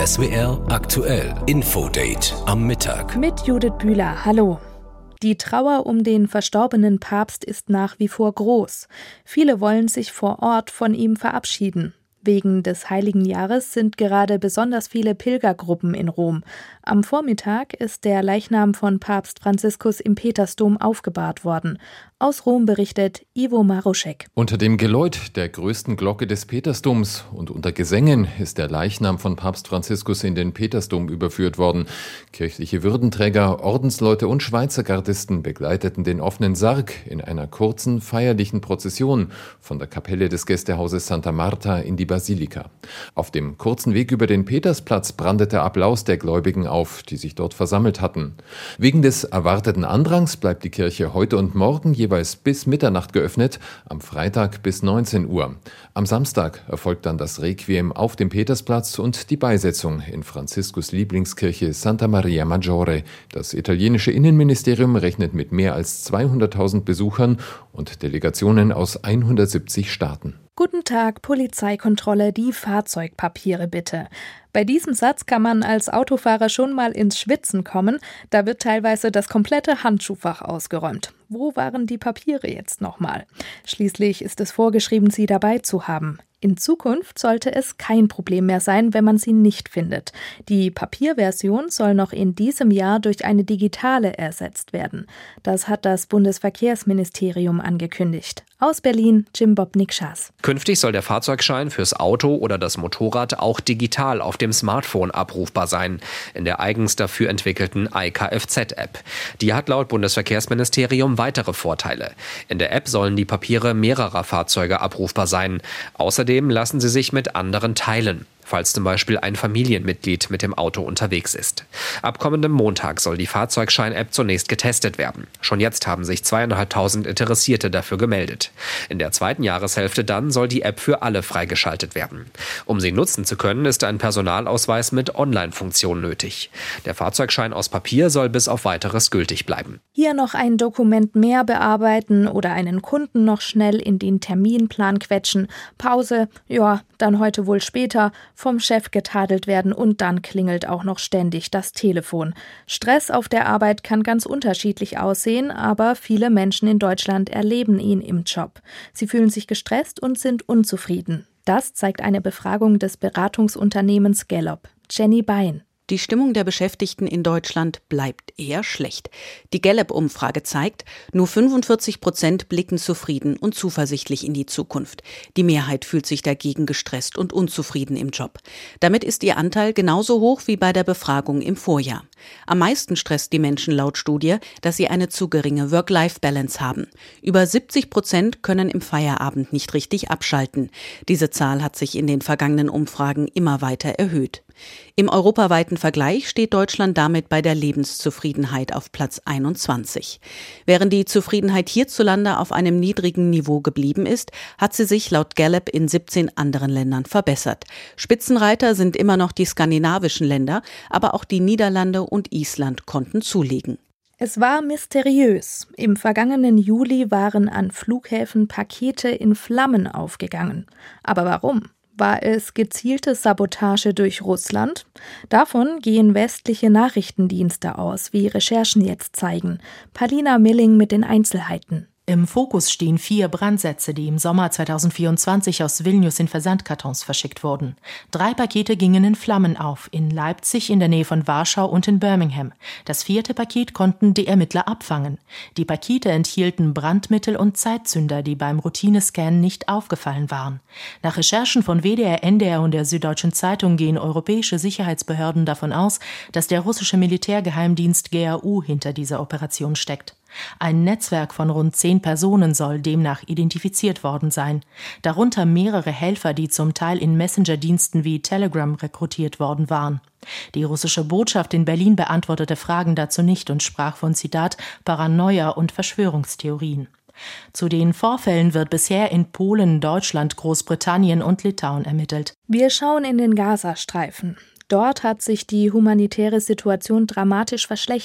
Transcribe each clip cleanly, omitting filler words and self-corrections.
SWR aktuell Infodate am Mittag. Mit Judith Bühler, hallo. Die Trauer um den verstorbenen Papst ist nach wie vor groß. Viele wollen sich vor Ort von ihm verabschieden. Wegen des Heiligen Jahres sind gerade besonders viele Pilgergruppen in Rom. Am Vormittag ist der Leichnam von Papst Franziskus im Petersdom aufgebahrt worden. Aus Rom berichtet Ivo Maruschek. Unter dem Geläut der größten Glocke des Petersdoms und unter Gesängen ist der Leichnam von Papst Franziskus in den Petersdom überführt worden. Kirchliche Würdenträger, Ordensleute und Schweizer Gardisten begleiteten den offenen Sarg in einer kurzen, feierlichen Prozession von der Kapelle des Gästehauses Santa Marta in die Basilika. Auf dem kurzen Weg über den Petersplatz brandete Applaus der Gläubigen auf, die sich dort versammelt hatten. Wegen des erwarteten Andrangs bleibt die Kirche heute und morgen jeweils bis Mitternacht geöffnet, am Freitag bis 19 Uhr. Am Samstag erfolgt dann das Requiem auf dem Petersplatz und die Beisetzung in Franziskus Lieblingskirche Santa Maria Maggiore. Das italienische Innenministerium rechnet mit mehr als 200.000 Besuchern und Delegationen aus 170 Staaten. Guten Tag, Polizeikontrolle, die Fahrzeugpapiere bitte. Bei diesem Satz kann man als Autofahrer schon mal ins Schwitzen kommen. Da wird teilweise das komplette Handschuhfach ausgeräumt. Wo waren die Papiere jetzt nochmal? Schließlich ist es vorgeschrieben, sie dabei zu haben. In Zukunft sollte es kein Problem mehr sein, wenn man sie nicht findet. Die Papierversion soll noch in diesem Jahr durch eine digitale ersetzt werden. Das hat das Bundesverkehrsministerium angekündigt. Aus Berlin, Jim Bob Nikschas. Künftig soll der Fahrzeugschein fürs Auto oder das Motorrad auch digital auf dem Smartphone abrufbar sein, in der eigens dafür entwickelten iKFZ-App. Die hat laut Bundesverkehrsministerium weitere Vorteile. In der App sollen die Papiere mehrerer Fahrzeuge abrufbar sein. Außerdem lassen sie sich mit anderen teilen, falls zum Beispiel ein Familienmitglied mit dem Auto unterwegs ist. Ab kommendem Montag soll die Fahrzeugschein-App zunächst getestet werden. Schon jetzt haben sich 2.500 Interessierte dafür gemeldet. In der zweiten Jahreshälfte dann soll die App für alle freigeschaltet werden. Um sie nutzen zu können, ist ein Personalausweis mit Online-Funktion nötig. Der Fahrzeugschein aus Papier soll bis auf Weiteres gültig bleiben. Hier noch ein Dokument mehr bearbeiten oder einen Kunden noch schnell in den Terminplan quetschen. Pause, ja, dann heute wohl später. Vom Chef getadelt werden und dann klingelt auch noch ständig das Telefon. Stress auf der Arbeit kann ganz unterschiedlich aussehen, aber viele Menschen in Deutschland erleben ihn im Job. Sie fühlen sich gestresst und sind unzufrieden. Das zeigt eine Befragung des Beratungsunternehmens Gallup. Jenny Bein. Die Stimmung der Beschäftigten in Deutschland bleibt eher schlecht. Die Gallup-Umfrage zeigt, nur 45% blicken zufrieden und zuversichtlich in die Zukunft. Die Mehrheit fühlt sich dagegen gestresst und unzufrieden im Job. Damit ist ihr Anteil genauso hoch wie bei der Befragung im Vorjahr. Am meisten stresst die Menschen laut Studie, dass sie eine zu geringe Work-Life-Balance haben. Über 70% können im Feierabend nicht richtig abschalten. Diese Zahl hat sich in den vergangenen Umfragen immer weiter erhöht. Im europaweiten Vergleich steht Deutschland damit bei der Lebenszufriedenheit auf Platz 21. Während die Zufriedenheit hierzulande auf einem niedrigen Niveau geblieben ist, hat sie sich laut Gallup in 17 anderen Ländern verbessert. Spitzenreiter sind immer noch die skandinavischen Länder, aber auch die Niederlande und Island konnten zulegen. Es war mysteriös. Im vergangenen Juli waren an Flughäfen Pakete in Flammen aufgegangen. Aber warum? War es gezielte Sabotage durch Russland? Davon gehen westliche Nachrichtendienste aus, wie Recherchen jetzt zeigen. Palina Milling mit den Einzelheiten. Im Fokus stehen 4 Brandsätze, die im Sommer 2024 aus Vilnius in Versandkartons verschickt wurden. 3 Pakete gingen in Flammen auf, in Leipzig, in der Nähe von Warschau und in Birmingham. Das 4. Paket konnten die Ermittler abfangen. Die Pakete enthielten Brandmittel und Zeitzünder, die beim Routinescan nicht aufgefallen waren. Nach Recherchen von WDR, NDR und der Süddeutschen Zeitung gehen europäische Sicherheitsbehörden davon aus, dass der russische Militärgeheimdienst GRU hinter dieser Operation steckt. Ein Netzwerk von rund 10 Personen soll demnach identifiziert worden sein. Darunter mehrere Helfer, die zum Teil in Messenger-Diensten wie Telegram rekrutiert worden waren. Die russische Botschaft in Berlin beantwortete Fragen dazu nicht und sprach von, Zitat, Paranoia und Verschwörungstheorien. Zu den Vorfällen wird bisher in Polen, Deutschland, Großbritannien und Litauen ermittelt. Wir schauen in den Gazastreifen. Dort hat sich die humanitäre Situation dramatisch verschlechtert.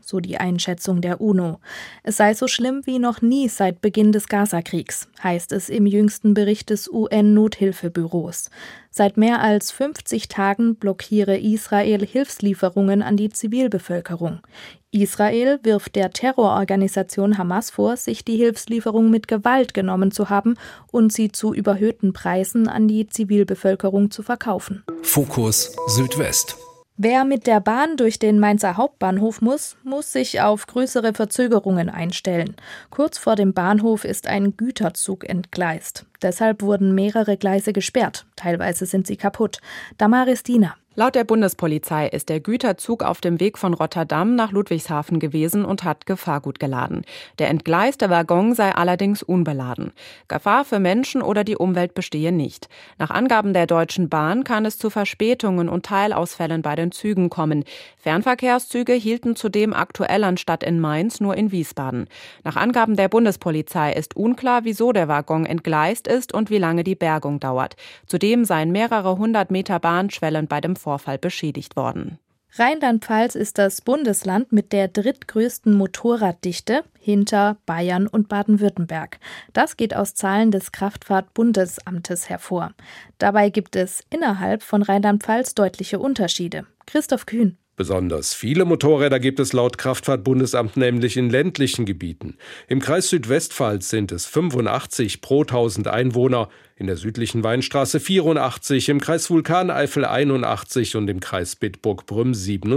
so die Einschätzung der UNO. Es sei so schlimm wie noch nie seit Beginn des Gazakriegs, heißt es im jüngsten Bericht des UN-Nothilfebüros. Seit mehr als 50 Tagen blockiere Israel Hilfslieferungen an die Zivilbevölkerung. Israel wirft der Terrororganisation Hamas vor, sich die Hilfslieferung mit Gewalt genommen zu haben und sie zu überhöhten Preisen an die Zivilbevölkerung zu verkaufen. Fokus Südwest. Wer mit der Bahn durch den Mainzer Hauptbahnhof muss sich auf größere Verzögerungen einstellen. Kurz vor dem Bahnhof ist ein Güterzug entgleist. Deshalb wurden mehrere Gleise gesperrt. Teilweise sind sie kaputt. Damaris Diener. Laut der Bundespolizei ist der Güterzug auf dem Weg von Rotterdam nach Ludwigshafen gewesen und hat Gefahrgut geladen. Der entgleiste Waggon sei allerdings unbeladen. Gefahr für Menschen oder die Umwelt bestehe nicht. Nach Angaben der Deutschen Bahn kann es zu Verspätungen und Teilausfällen bei den Zügen kommen. Fernverkehrszüge hielten zudem aktuell anstatt in Mainz nur in Wiesbaden. Nach Angaben der Bundespolizei ist unklar, wieso der Waggon entgleist ist und wie lange die Bergung dauert. Zudem seien mehrere 100 Meter Bahnschwellen bei dem Vorfall beschädigt worden. Rheinland-Pfalz ist das Bundesland mit der drittgrößten Motorraddichte hinter Bayern und Baden-Württemberg. Das geht aus Zahlen des Kraftfahrt-Bundesamtes hervor. Dabei gibt es innerhalb von Rheinland-Pfalz deutliche Unterschiede. Christoph Kühn. Besonders viele Motorräder gibt es laut Kraftfahrt-Bundesamt nämlich in ländlichen Gebieten. Im Kreis Südwestpfalz sind es 85 pro 1000 Einwohner, in der südlichen Weinstraße 84, im Kreis Vulkaneifel 81 und im Kreis Bitburg-Prüm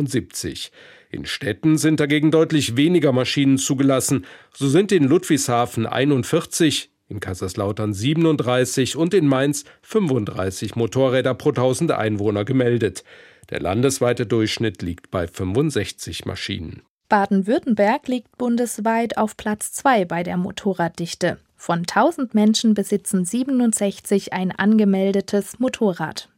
77. In Städten sind dagegen deutlich weniger Maschinen zugelassen. So sind in Ludwigshafen 41, in Kaiserslautern 37 und in Mainz 35 Motorräder pro 1000 Einwohner gemeldet. Der landesweite Durchschnitt liegt bei 65 Maschinen. Baden-Württemberg liegt bundesweit auf Platz 2 bei der Motorraddichte. Von 1000 Menschen besitzen 67 ein angemeldetes Motorrad.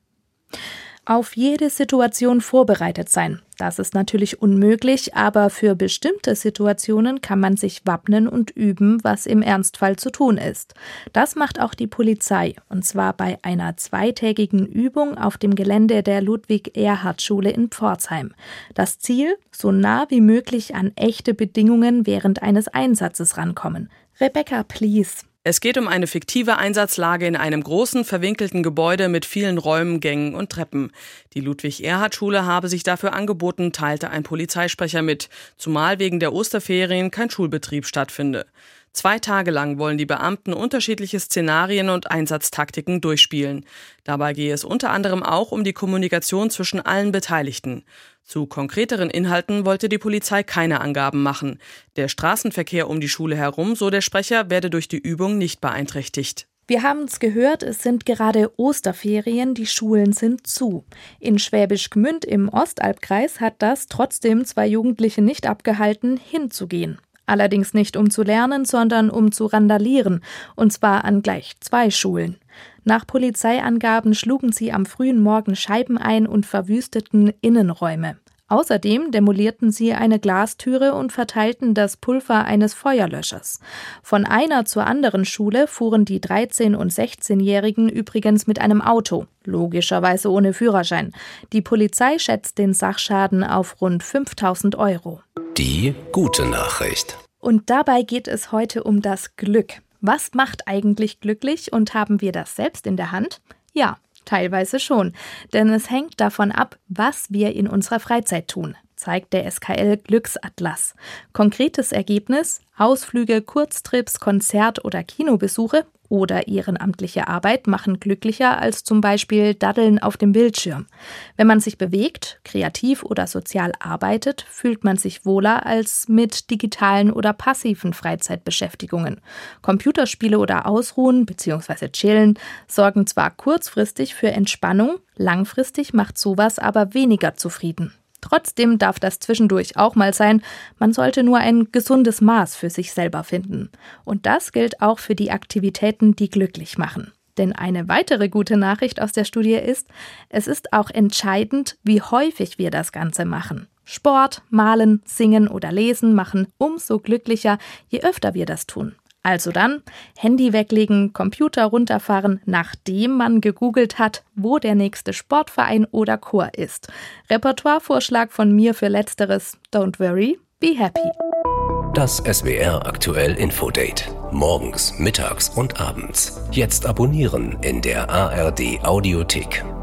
Auf jede Situation vorbereitet sein. Das ist natürlich unmöglich, aber für bestimmte Situationen kann man sich wappnen und üben, was im Ernstfall zu tun ist. Das macht auch die Polizei, und zwar bei einer 2-tägigen Übung auf dem Gelände der Ludwig-Erhard-Schule in Pforzheim. Das Ziel? So nah wie möglich an echte Bedingungen während eines Einsatzes rankommen. Rebecca, please. Es geht um eine fiktive Einsatzlage in einem großen, verwinkelten Gebäude mit vielen Räumen, Gängen und Treppen. Die Ludwig-Erhard-Schule habe sich dafür angeboten, teilte ein Polizeisprecher mit, zumal wegen der Osterferien kein Schulbetrieb stattfinde. 2 Tage lang wollen die Beamten unterschiedliche Szenarien und Einsatztaktiken durchspielen. Dabei gehe es unter anderem auch um die Kommunikation zwischen allen Beteiligten. Zu konkreteren Inhalten wollte die Polizei keine Angaben machen. Der Straßenverkehr um die Schule herum, so der Sprecher, werde durch die Übung nicht beeinträchtigt. Wir haben es gehört, es sind gerade Osterferien, die Schulen sind zu. In Schwäbisch Gmünd im Ostalbkreis hat das trotzdem 2 Jugendliche nicht abgehalten, hinzugehen. Allerdings nicht um zu lernen, sondern um zu randalieren, und zwar an gleich 2 Schulen. Nach Polizeiangaben schlugen sie am frühen Morgen Scheiben ein und verwüsteten Innenräume. Außerdem demolierten sie eine Glastüre und verteilten das Pulver eines Feuerlöschers. Von einer zur anderen Schule fuhren die 13- und 16-Jährigen übrigens mit einem Auto, logischerweise ohne Führerschein. Die Polizei schätzt den Sachschaden auf rund 5.000 €. Die gute Nachricht. Und dabei geht es heute um das Glück. Was macht eigentlich glücklich und haben wir das selbst in der Hand? Ja, teilweise schon, denn es hängt davon ab, was wir in unserer Freizeit tun, zeigt der SKL Glücksatlas. Konkretes Ergebnis: Ausflüge, Kurztrips, Konzert- oder Kinobesuche oder ehrenamtliche Arbeit machen glücklicher als zum Beispiel Daddeln auf dem Bildschirm. Wenn man sich bewegt, kreativ oder sozial arbeitet, fühlt man sich wohler als mit digitalen oder passiven Freizeitbeschäftigungen. Computerspiele oder Ausruhen bzw. Chillen sorgen zwar kurzfristig für Entspannung, langfristig macht sowas aber weniger zufrieden. Trotzdem darf das zwischendurch auch mal sein, man sollte nur ein gesundes Maß für sich selber finden. Und das gilt auch für die Aktivitäten, die glücklich machen. Denn eine weitere gute Nachricht aus der Studie ist, es ist auch entscheidend, wie häufig wir das Ganze machen. Sport, Malen, Singen oder Lesen machen umso glücklicher, je öfter wir das tun. Also dann, Handy weglegen, Computer runterfahren, nachdem man gegoogelt hat, wo der nächste Sportverein oder Chor ist. Repertoirevorschlag von mir für Letzteres: Don't worry, Be happy. Das SWR aktuell Infodate. Morgens, mittags und abends. Jetzt abonnieren in der ARD Audiothek.